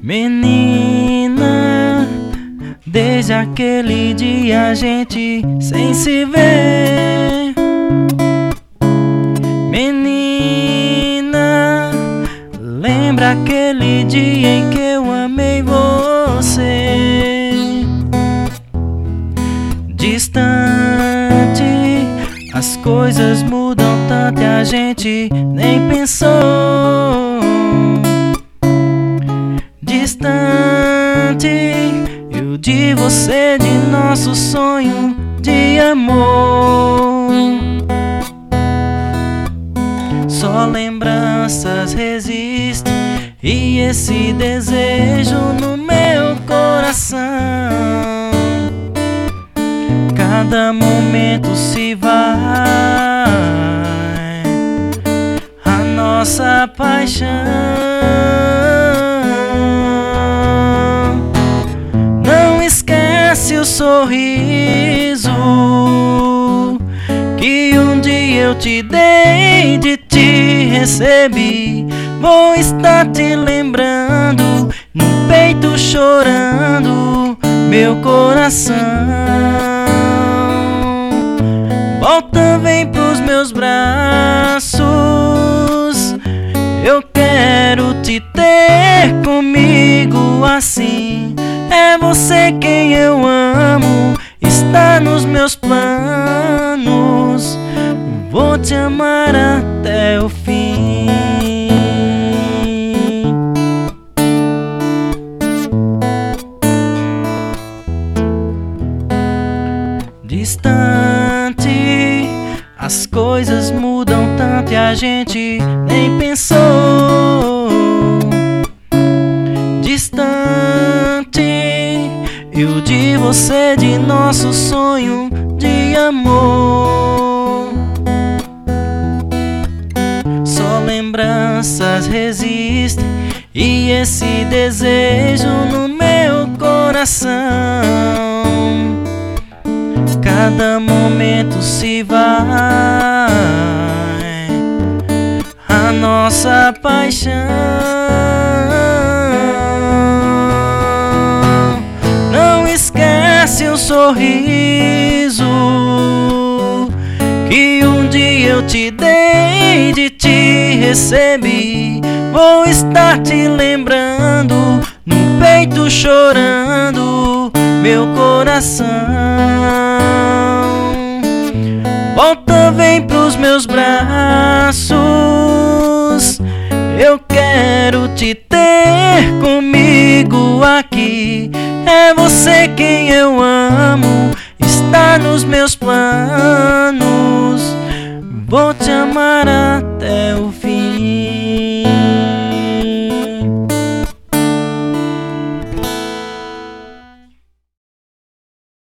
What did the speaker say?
Menina, desde aquele dia a gente sem se ver. Menina, lembra aquele dia em que eu amei você? Distante, as coisas mudam tanto e a gente nem pensou. Distante, eu de você, de nosso sonho de amor. Só lembranças resistem e esse desejo no meu coração. Cada momento se vai, a nossa paixão. Não esquece o sorriso que um dia eu te dei, de te recebi. Vou estar te lembrando, no peito chorando, meu coração. Volta, vem pros meus braços, eu quero te ter comigo assim. É você quem eu amo, está nos meus planos. Vou te amar até o fim. Distante, as coisas mudam tanto e a gente nem pensou. Distante, eu de você, de nosso sonho de amor. Só lembranças resistem e esse desejo no meu coração. Cada momento se vai, a nossa paixão. Não esquece o sorriso que um dia eu te dei, de te recebi. Vou estar te lembrando, no peito chorando, meu coração. Volta, vem pros meus braços, eu quero te ter comigo aqui. É você quem eu amo, está nos meus planos. Vou te amar até o fim.